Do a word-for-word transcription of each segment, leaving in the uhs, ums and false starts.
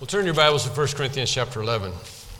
Well, turn your Bibles to First Corinthians chapter eleven.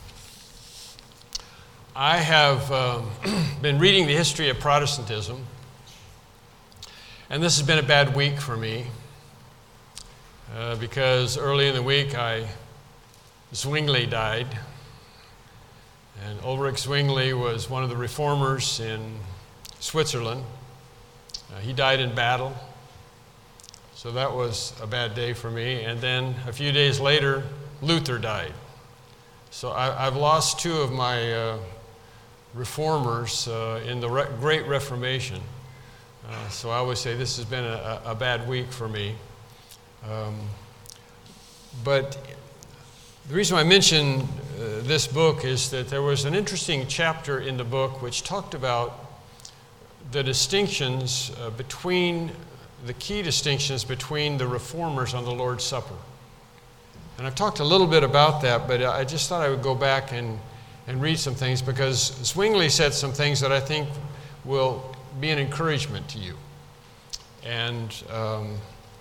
I have um, been reading the history of Protestantism, and this has been a bad week for me uh, because early in the week, I Zwingli died, and Ulrich Zwingli was one of the reformers in Switzerland. Uh, he died in battle. So that was a bad day for me. And then a few days later, Luther died. So I, I've lost two of my uh, reformers uh, in the Re- Great Reformation. Uh, so I always say this has been a, a bad week for me. Um, but the reason I mention uh, this book is that there was an interesting chapter in the book which talked about the distinctions uh, between the key distinctions between the reformers on the Lord's Supper. And I've talked a little bit about that, but I just thought I would go back and, and read some things because Zwingli said some things that I think will be an encouragement to you. And um,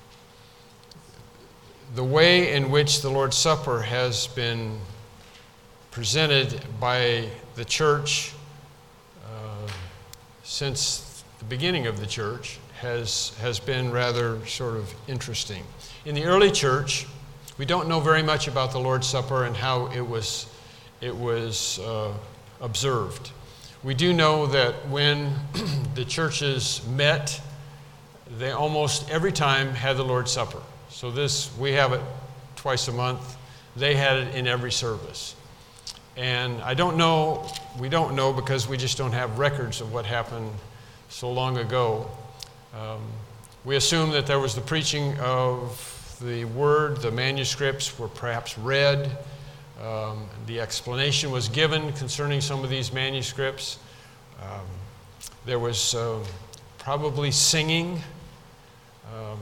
the way in which the Lord's Supper has been presented by the church uh, since the beginning of the church has has been rather sort of interesting. In the early church, we don't know very much about the Lord's Supper and how it was it was uh, observed. We do know that when the churches met, they almost every time had the Lord's Supper. So this, we have it twice a month. They had it in every service. And I don't know, we don't know because we just don't have records of what happened so long ago. Um, we assume that there was the preaching of the word, the manuscripts were perhaps read, um, the explanation was given concerning some of these manuscripts. Um, there was uh, probably singing, um,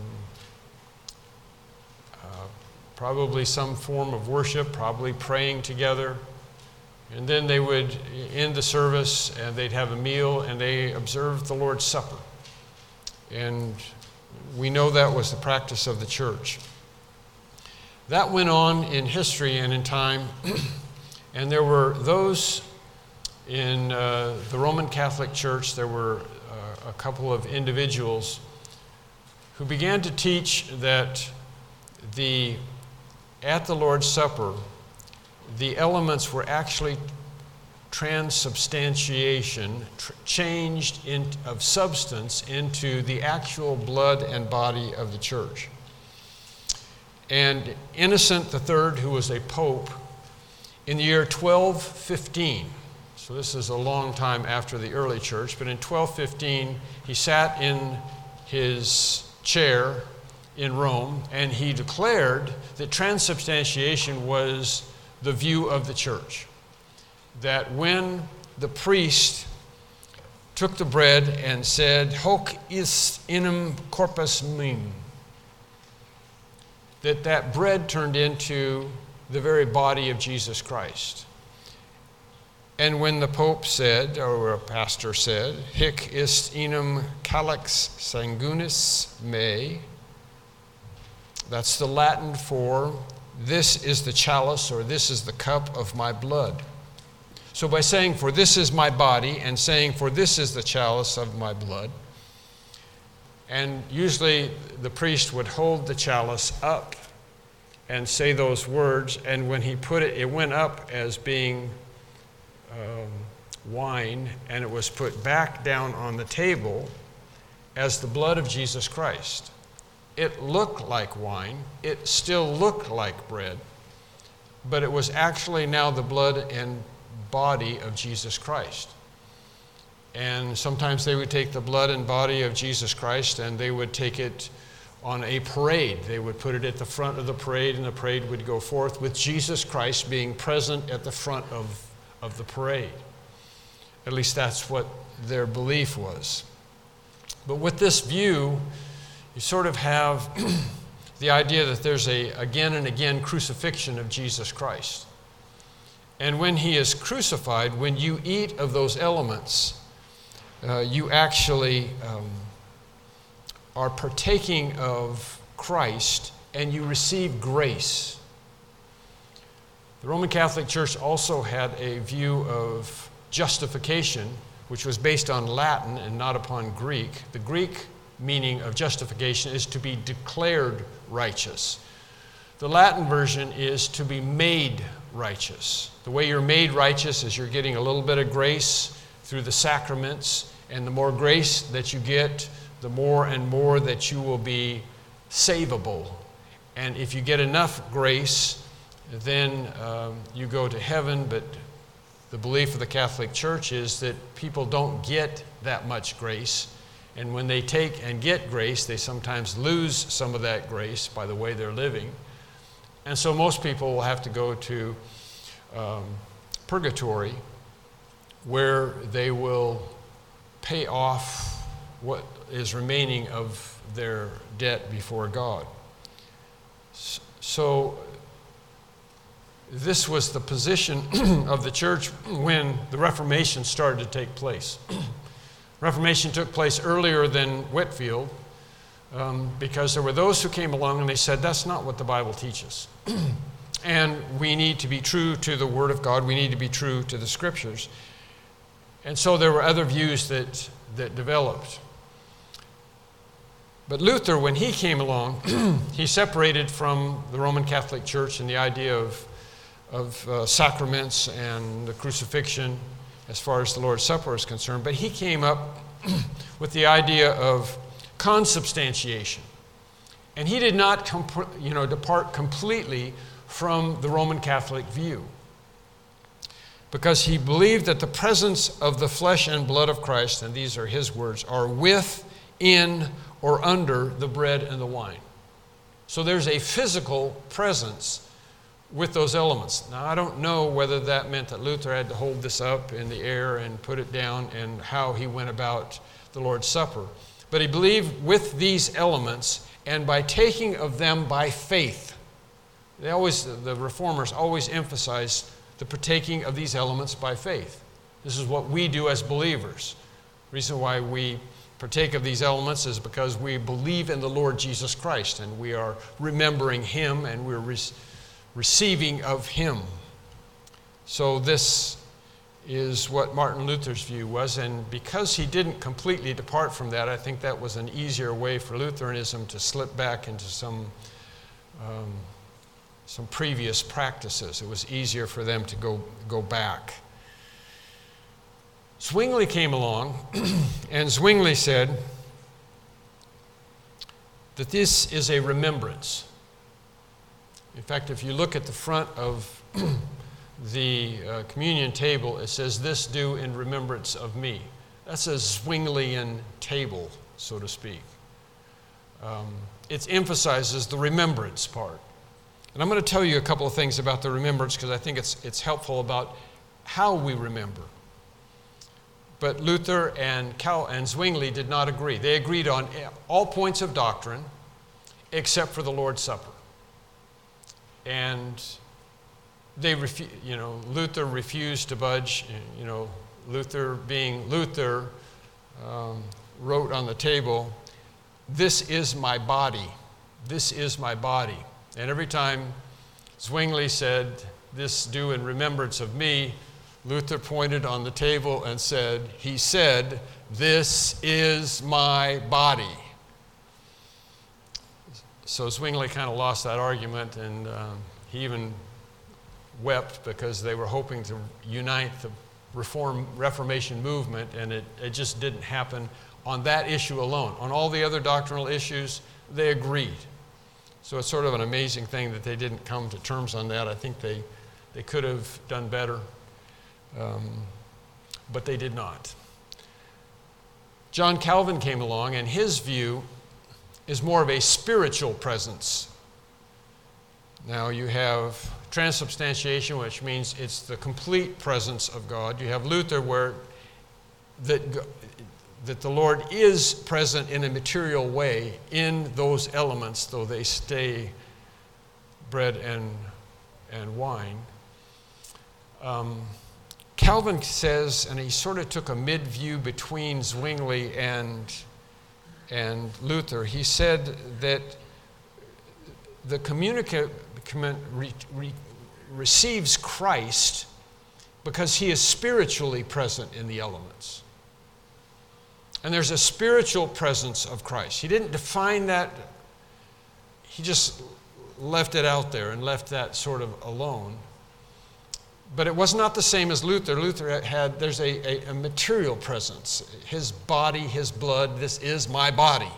uh, probably some form of worship, probably praying together. And then they would end the service and they'd have a meal and they observed the Lord's Supper. And we know that was the practice of the church. That went on in history and in time, and there were those in uh, the Roman Catholic Church, there were uh, a couple of individuals who began to teach that the at the Lord's Supper, the elements were actually transubstantiation, tr- changed in, of substance into the actual blood and body of the church. And Innocent the Third, who was a pope, in the year twelve fifteen, so this is a long time after the early church, but in twelve fifteen, he sat in his chair in Rome and he declared that transubstantiation was the view of the church. That when the priest took the bread and said, "Hoc est enim corpus meum," that that bread turned into the very body of Jesus Christ. And when the Pope said, or a pastor said, "Hic est enim calix sanguinis mei," that's the Latin for "this is the chalice," or "this is the cup of my blood." So by saying, "For this is my body," and saying, "For this is the chalice of my blood," and usually the priest would hold the chalice up and say those words, and when he put it, it went up as being um, wine, and it was put back down on the table as the blood of Jesus Christ. It looked like wine, it still looked like bread, but it was actually now the blood and body of Jesus Christ. And sometimes they would take the blood and body of Jesus Christ and they would take it on a parade. They would put it at the front of the parade and the parade would go forth with Jesus Christ being present at the front of, of the parade. At least that's what their belief was. But with this view, you sort of have the idea that there's a again and again crucifixion of Jesus Christ. And when he is crucified, when you eat of those elements, uh, you actually um, are partaking of Christ and you receive grace. The Roman Catholic Church also had a view of justification, which was based on Latin and not upon Greek. The Greek meaning of justification is to be declared righteous. The Latin version is to be made righteous. The way you're made righteous is you're getting a little bit of grace through the sacraments, and the more grace that you get, the more and more that you will be savable. And if you get enough grace, then um, you go to heaven. But the belief of the Catholic Church is that people don't get that much grace. And when they take and get grace, they sometimes lose some of that grace by the way they're living. And so most people will have to go to um, purgatory, where they will pay off what is remaining of their debt before God. So this was the position of the church when the Reformation started to take place. Reformation took place earlier than Whitefield, um, because there were those who came along and they said, that's not what the Bible teaches. And we need to be true to the Word of God. We need to be true to the Scriptures. And so there were other views that, that developed. But Luther, when he came along, he separated from the Roman Catholic Church and the idea of, of uh, sacraments and the crucifixion as far as the Lord's Supper is concerned. But he came up with the idea of consubstantiation. And he did not comp- you know, depart completely from the Roman Catholic view, because he believed that the presence of the flesh and blood of Christ, and these are his words, are with, in, or under the bread and the wine. So there's a physical presence with those elements. Now, I don't know whether that meant that Luther had to hold this up in the air and put it down, and how he went about the Lord's Supper. But he believed with these elements, and by taking of them by faith. They always, the Reformers always emphasized the partaking of these elements by faith. This is what we do as believers. The reason why we partake of these elements is because we believe in the Lord Jesus Christ, and we are remembering Him, and we're re- receiving of Him. So this is what Martin Luther's view was, and because he didn't completely depart from that, I think that was an easier way for Lutheranism to slip back into some um, some previous practices. It was easier for them to go, go back. Zwingli came along, and Zwingli said that this is a remembrance. In fact, if you look at the front of the uh, communion table, it says, "This do in remembrance of me." That's a Zwinglian table, so to speak. Um, it emphasizes the remembrance part. And I'm going to tell you a couple of things about the remembrance, because I think it's, it's helpful about how we remember. But Luther and Cal and Zwingli did not agree. They agreed on all points of doctrine except for the Lord's Supper. And they, refu- you know, Luther refused to budge. You know, Luther, being Luther, um, wrote on the table, "This is my body. This is my body." And every time Zwingli said, "This do in remembrance of me," Luther pointed on the table and said, he said, "This is my body." So Zwingli kind of lost that argument, and um, he even wept because they were hoping to unite the Reform, Reformation movement, and it, it just didn't happen on that issue alone. On all the other doctrinal issues, they agreed. So it's sort of an amazing thing that they didn't come to terms on that. I think they, they could have done better, um, but they did not. John Calvin came along, and his view is more of a spiritual presence. Now you have transubstantiation, which means it's the complete presence of God. You have Luther, where that, that the Lord is present in a material way in those elements, though they stay bread and, and wine. Um, Calvin says, and he sort of took a mid-view between Zwingli and, and Luther, he said that the communica, re, re, receives Christ because he is spiritually present in the elements. And there's a spiritual presence of Christ. He didn't define that. He just left it out there and left that sort of alone. But it was not the same as Luther. Luther had, there's a, a, a material presence. His body, his blood, this is my body.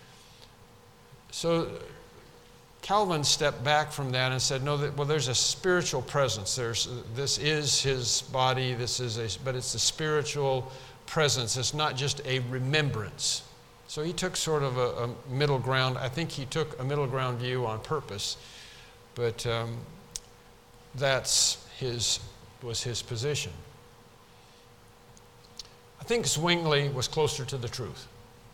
So Calvin stepped back from that and said, no, that, well, there's a spiritual presence. There's, this is his body, this is a, but it's a spiritual presence. It's not just a remembrance. So he took sort of a, a middle ground. I think he took a middle ground view on purpose, but um, that's his, was his position. I think Zwingli was closer to the truth.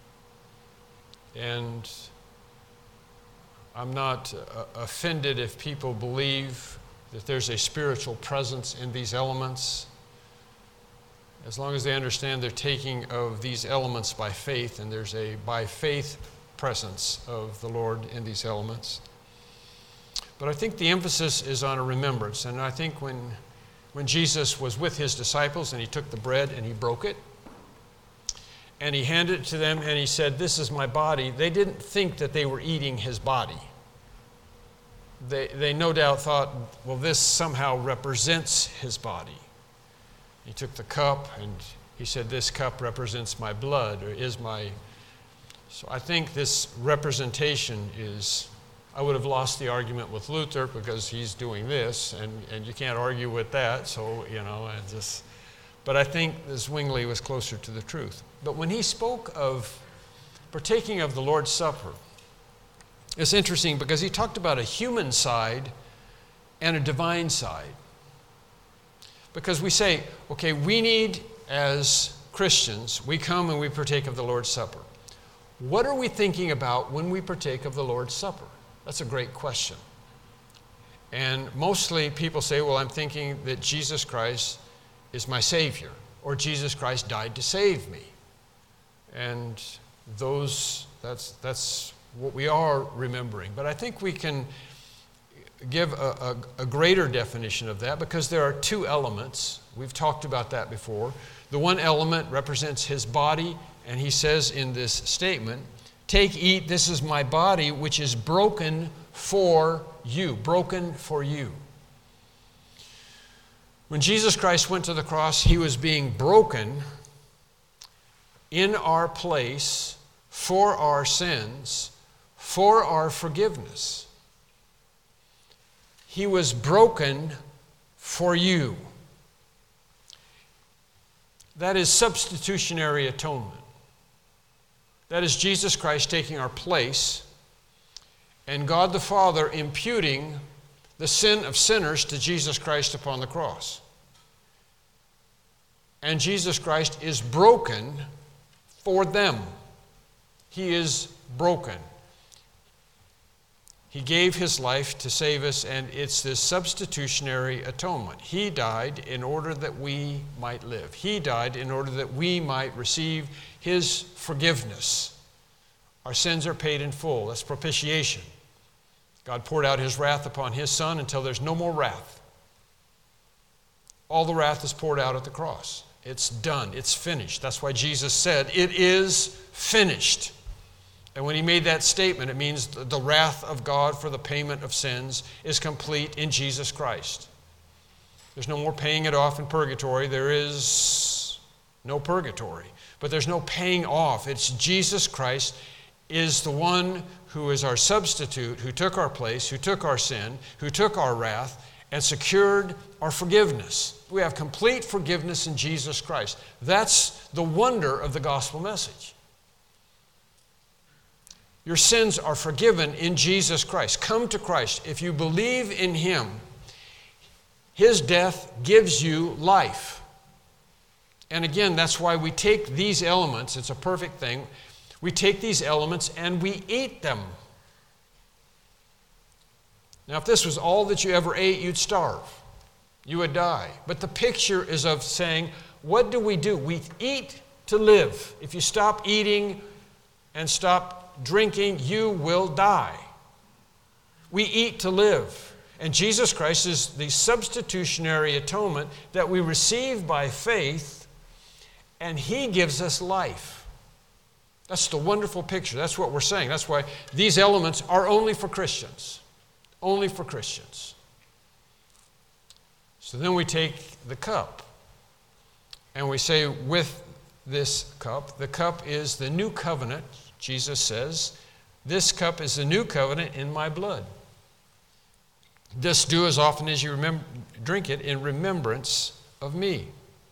And I'm not uh, offended if people believe that there's a spiritual presence in these elements, as long as they understand they're taking of these elements by faith, and there's a by faith presence of the Lord in these elements. But I think the emphasis is on a remembrance. And I think when, when Jesus was with his disciples and he took the bread and he broke it, and he handed it to them and he said, "This is my body," they didn't think that they were eating his body. They, they no doubt thought, well, this somehow represents his body. He took the cup and he said, "This cup represents my blood," or is my... So I think this representation is... I would have lost the argument with Luther because he's doing this, and, and you can't argue with that, so, you know, I just... But I think Zwingli was closer to the truth. But when he spoke of partaking of the Lord's Supper, it's interesting because he talked about a human side and a divine side. Because we say, okay, we need, as Christians, we come and we partake of the Lord's Supper. What are we thinking about when we partake of the Lord's Supper? That's a great question. And mostly people say, well, I'm thinking that Jesus Christ is my Savior, or Jesus Christ died to save me. And those, that's, that's what we are remembering. But I think we can give a, a, a greater definition of that, because there are two elements. We've talked about that before. The one element represents his body, and he says in this statement, "Take, eat, this is my body, which is broken for you." Broken for you. When Jesus Christ went to the cross, he was being broken in our place for our sins, for our forgiveness. He was broken for you. That is substitutionary atonement. That is Jesus Christ taking our place and God the Father imputing the sin of sinners to Jesus Christ upon the cross. And Jesus Christ is broken for them. He is broken. He gave his life to save us, and it's this substitutionary atonement. He died in order that we might live. He died in order that we might receive his forgiveness. Our sins are paid in full. That's propitiation. God poured out his wrath upon his Son until there's no more wrath. All the wrath is poured out at the cross. It's done. It's finished. That's why Jesus said, "It is finished." And when he made that statement, it means the wrath of God for the payment of sins is complete in Jesus Christ. There's no more paying it off in purgatory. There is no purgatory. But there's no paying off. It's Jesus Christ is the one who is our substitute, who took our place, who took our sin, who took our wrath, and secured our forgiveness. We have complete forgiveness in Jesus Christ. That's the wonder of the gospel message. Your sins are forgiven in Jesus Christ. Come to Christ. If you believe in him, his death gives you life. And again, that's why we take these elements. It's a perfect thing. We take these elements and we eat them. Now, if this was all that you ever ate, you'd starve. You would die. But the picture is of saying, what do we do? We eat to live. If you stop eating and stop drinking, you will die. We eat to live. And Jesus Christ is the substitutionary atonement that we receive by faith, and He gives us life. That's the wonderful picture. That's what we're saying. That's why these elements are only for Christians. Only for Christians. So then we take the cup, and we say with this cup, the cup is the new covenant. Jesus says, this cup is the new covenant in my blood. This do as often as you remember, drink it in remembrance of me.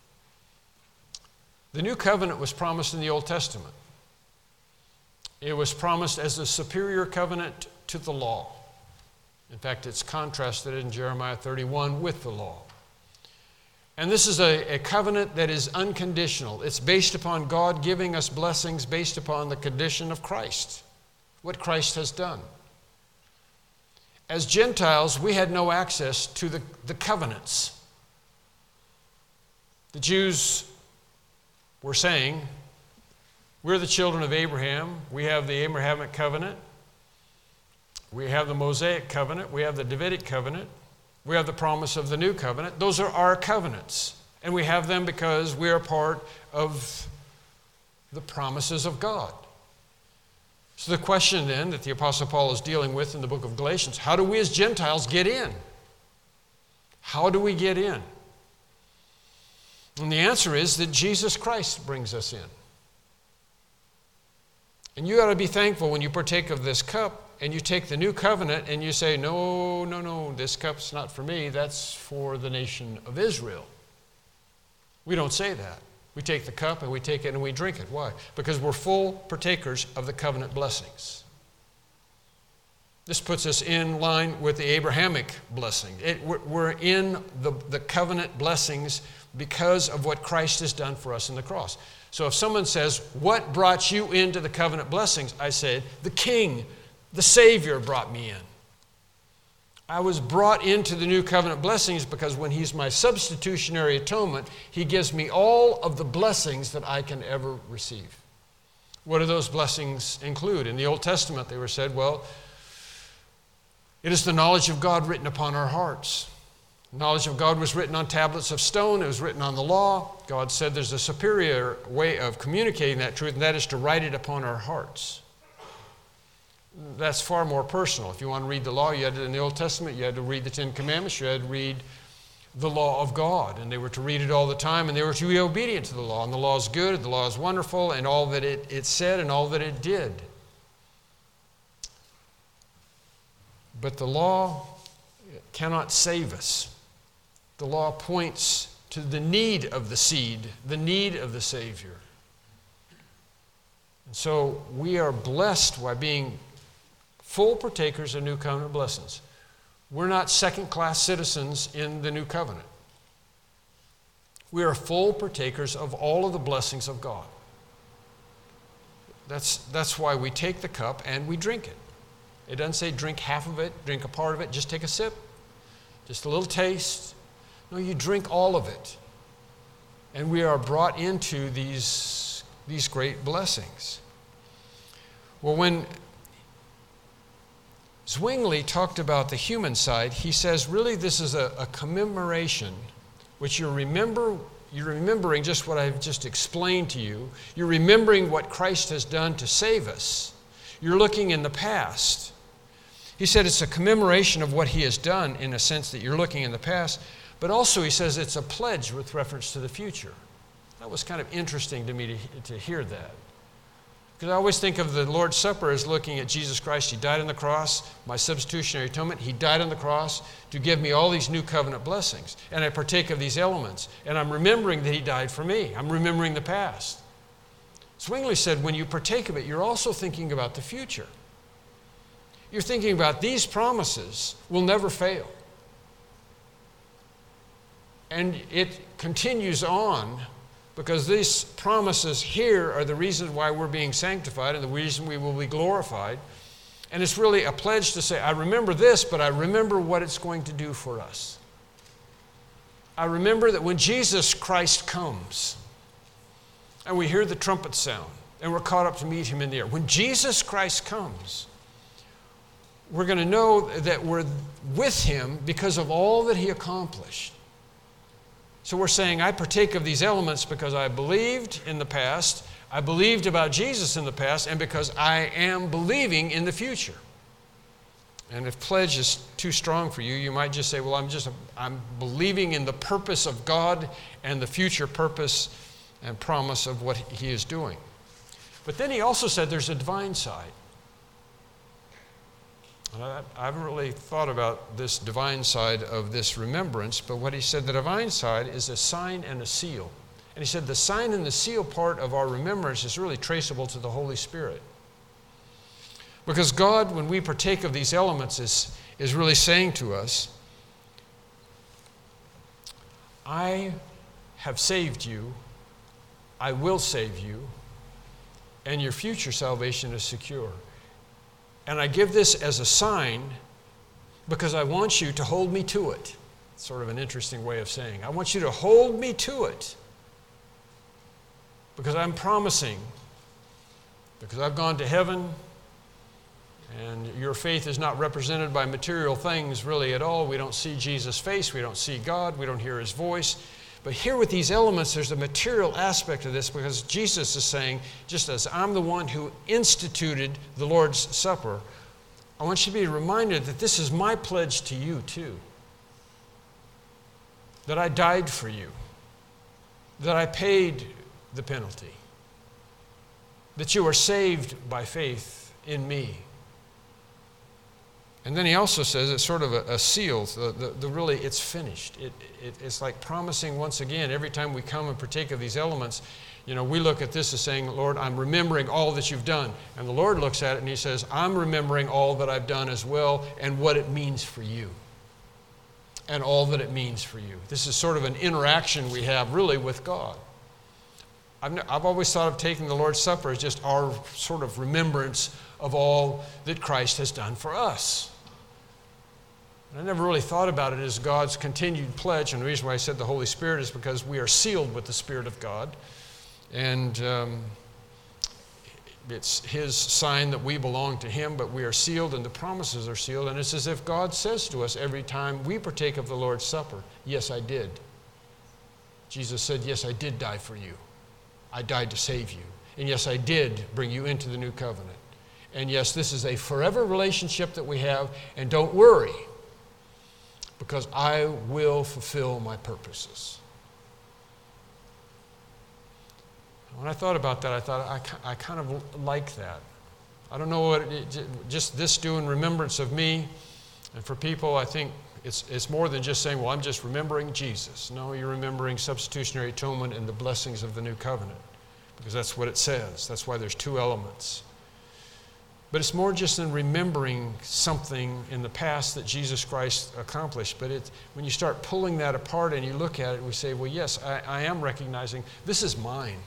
The new covenant was promised in the Old Testament. It was promised as a superior covenant to the law. In fact, it's contrasted in Jeremiah thirty-one with the law. And this is a, a covenant that is unconditional. It's based upon God giving us blessings based upon the condition of Christ, what Christ has done. As Gentiles, we had no access to the, the covenants. The Jews were saying, we're the children of Abraham. We have the Abrahamic covenant. We have the Mosaic covenant. We have the Davidic covenant. We have the promise of the new covenant. Those are our covenants. And we have them because we are part of the promises of God. So the question then that the Apostle Paul is dealing with in the book of Galatians, how do we as Gentiles get in? How do we get in? And the answer is that Jesus Christ brings us in. And you ought to be thankful when you partake of this cup and you take the new covenant and you say, no, no, no, this cup's not for me. That's for the nation of Israel. We don't say that. We take the cup and we take it and we drink it. Why? Because we're full partakers of the covenant blessings. This puts us in line with the Abrahamic blessing. It, we're, we're in the, the covenant blessings because of what Christ has done for us in the cross. So if someone says, what brought you into the covenant blessings? I said, the King, the Savior brought me in. I was brought into the new covenant blessings because when He's my substitutionary atonement, He gives me all of the blessings that I can ever receive. What do those blessings include? In the Old Testament, they were said, well, it is the knowledge of God written upon our hearts. The knowledge of God was written on tablets of stone. It was written on the law. God said there's a superior way of communicating that truth, and that is to write it upon our hearts. That's far more personal. If you want to read the law, you had to, in the Old Testament, you had to read the Ten Commandments, you had to read the law of God, and they were to read it all the time, and they were to be obedient to the law. And the law is good, the law is wonderful, and all that it, it said and all that it did. But the law cannot save us. The law points to the need of the seed, the need of the Savior. And so we are blessed by being full partakers of new covenant blessings. We're not second-class citizens in the new covenant. We are full partakers of all of the blessings of God. That's, that's why we take the cup and we drink it. It doesn't say drink half of it, drink a part of it, just take a sip, just a little taste. No, you drink all of it. And we are brought into these, these great blessings. Well, when Zwingli talked about the human side, he says, really, this is a, a commemoration, which you remember, you're remembering just what I've just explained to you. You're remembering what Christ has done to save us. You're looking in the past. He said it's a commemoration of what He has done in a sense that you're looking in the past, but also he says it's a pledge with reference to the future. That was kind of interesting to me to, to hear that. Because I always think of the Lord's Supper as looking at Jesus Christ. He died on the cross, my substitutionary atonement. He died on the cross to give me all these new covenant blessings. And I partake of these elements. And I'm remembering that He died for me. I'm remembering the past. Zwingli said, when you partake of it, you're also thinking about the future. You're thinking about these promises will never fail. And it continues on because these promises here are the reasons why we're being sanctified and the reason we will be glorified. And it's really a pledge to say, I remember this, but I remember what it's going to do for us. I remember that when Jesus Christ comes and we hear the trumpet sound and we're caught up to meet Him in the air, when Jesus Christ comes, we're going to know that we're with him because of all that he accomplished. So we're saying, I partake of these elements because I believed in the past, I believed about Jesus in the past, and because I am believing in the future. And if pledge is too strong for you, you might just say, well, I'm just, I'm believing in the purpose of God and the future purpose and promise of what he is doing. But then he also said there's a divine side. And I, I haven't really thought about this divine side of this remembrance, but what he said, the divine side is a sign and a seal. And he said the sign and the seal part of our remembrance is really traceable to the Holy Spirit. Because God, when we partake of these elements, is, is really saying to us, I have saved you, I will save you, and your future salvation is secure. And I give this as a sign because I want you to hold me to it. It's sort of an interesting way of saying, I want you to hold me to it. Because I'm promising, because I've gone to heaven, and your faith is not represented by material things really at all. We don't see Jesus' face. We don't see God. We don't hear his voice. But here with these elements, there's a material aspect of this because Jesus is saying, just as I'm the one who instituted the Lord's Supper, I want you to be reminded that this is my pledge to you too. That I died for you. That I paid the penalty. That you are saved by faith in me. And then he also says it's sort of a, a seal. The, the, the really, it's finished. It, it, it's like promising once again, every time we come and partake of these elements, you know, we look at this as saying, Lord, I'm remembering all that you've done. And the Lord looks at it and he says, I'm remembering all that I've done as well and what it means for you. And all that it means for you. This is sort of an interaction we have really with God. I've, ne- I've always thought of taking the Lord's Supper as just our sort of remembrance of all that Christ has done for us. I never really thought about it as God's continued pledge, and the reason why I said the Holy Spirit is because we are sealed with the Spirit of God, and um, it's his sign that we belong to him, but we are sealed and the promises are sealed, and it's as if God says to us every time we partake of the Lord's Supper, yes, I did. Jesus said, yes, I did die for you. I died to save you. And yes, I did bring you into the new covenant. And yes, this is a forever relationship that we have, and don't worry, because I will fulfill my purposes. When I thought about that, I thought, I, I kind of like that. I don't know what, it, just this do in remembrance of me. And for people, I think it's, it's more than just saying, well, I'm just remembering Jesus. No, you're remembering substitutionary atonement and the blessings of the new covenant. Because that's what it says. That's why there's two elements. But it's more just than remembering something in the past that Jesus Christ accomplished. But it, when you start pulling that apart and you look at it, we say, well, yes, I, I am recognizing this is mine.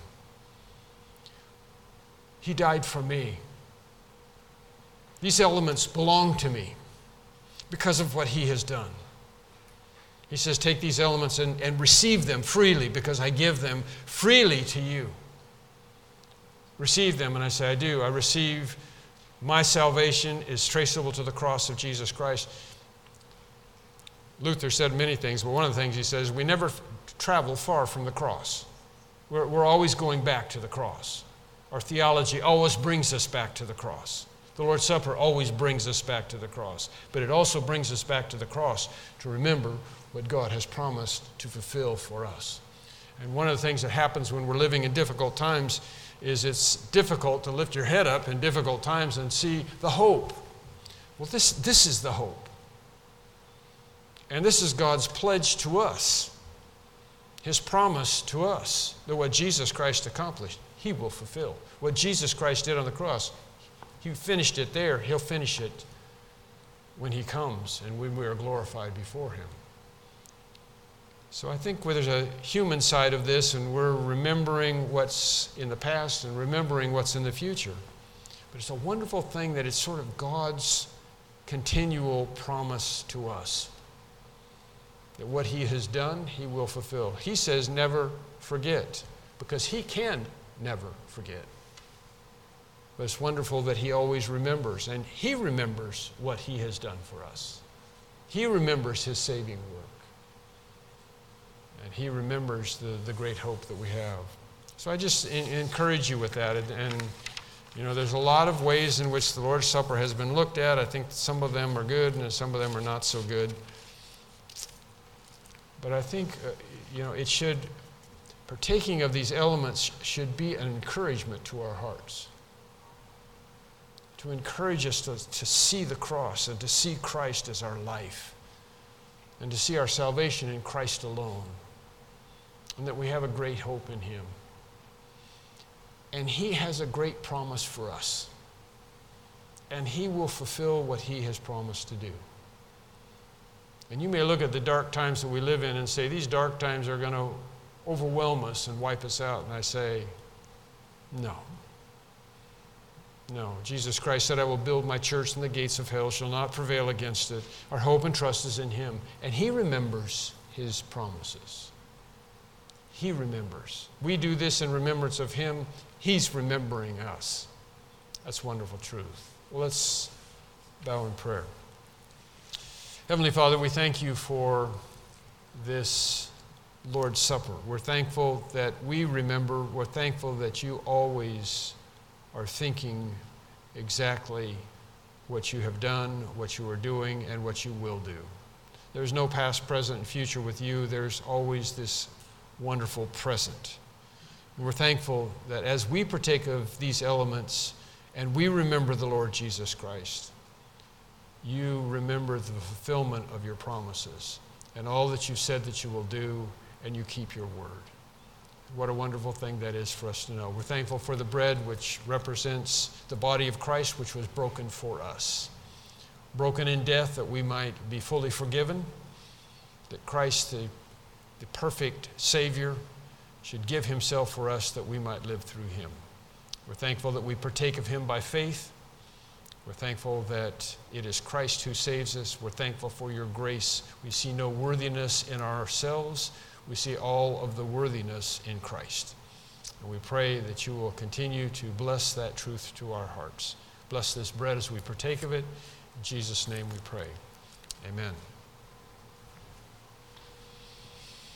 He died for me. These elements belong to me because of what he has done. He says, take these elements and, and receive them freely because I give them freely to you. Receive them, and I say, I do. I receive. My salvation is traceable to the cross of Jesus Christ. Luther said many things, but one of the things he says, we never f- travel far from the cross. We're, we're always going back to the cross. Our theology always brings us back to the cross. The Lord's Supper always brings us back to the cross. But it also brings us back to the cross to remember what God has promised to fulfill for us. And one of the things that happens when we're living in difficult times is it's difficult to lift your head up in difficult times and see the hope. Well, this, this is the hope. And this is God's pledge to us, his promise to us, that what Jesus Christ accomplished, he will fulfill. What Jesus Christ did on the cross, he finished it there. He'll finish it when he comes and when we are glorified before him. So I think where there's a human side of this, and we're remembering what's in the past and remembering what's in the future. But it's a wonderful thing that it's sort of God's continual promise to us. That what he has done, he will fulfill. He says never forget, because he can never forget. But it's wonderful that he always remembers, and he remembers what he has done for us. He remembers his saving work. And he remembers the, the great hope that we have. So I just in, encourage you with that. And, and, you know, there's a lot of ways in which the Lord's Supper has been looked at. I think some of them are good and some of them are not so good. But I think, uh, you know, it should, partaking of these elements should be an encouragement to our hearts. To encourage us to, to see the cross and to see Christ as our life. And to see our salvation in Christ alone. And that we have a great hope in him. And he has a great promise for us. And he will fulfill what he has promised to do. And you may look at the dark times that we live in and say, these dark times are going to overwhelm us and wipe us out. And I say, no. No. Jesus Christ said, I will build my church and the gates of hell shall not prevail against it. Our hope and trust is in him. And he remembers his promises. He remembers. We do this in remembrance of him. He's remembering us. That's wonderful truth. Well, let's bow in prayer. Heavenly Father, we thank you for this Lord's Supper. We're thankful that we remember. We're thankful that you always are thinking exactly what you have done, what you are doing, and what you will do. There's no past, present, and future with you. There's always this wonderful present. And we're thankful that as we partake of these elements and we remember the Lord Jesus Christ, you remember the fulfillment of your promises and all that you said that you will do, and you keep your word. What a wonderful thing that is for us to know. We're thankful for the bread, which represents the body of Christ, which was broken for us. Broken in death that we might be fully forgiven, that Christ, the, the perfect Savior, should give himself for us that we might live through him. We're thankful that we partake of him by faith. We're thankful that it is Christ who saves us. We're thankful for your grace. We see no worthiness in ourselves. We see all of the worthiness in Christ. And we pray that you will continue to bless that truth to our hearts. Bless this bread as we partake of it. In Jesus' name we pray. Amen.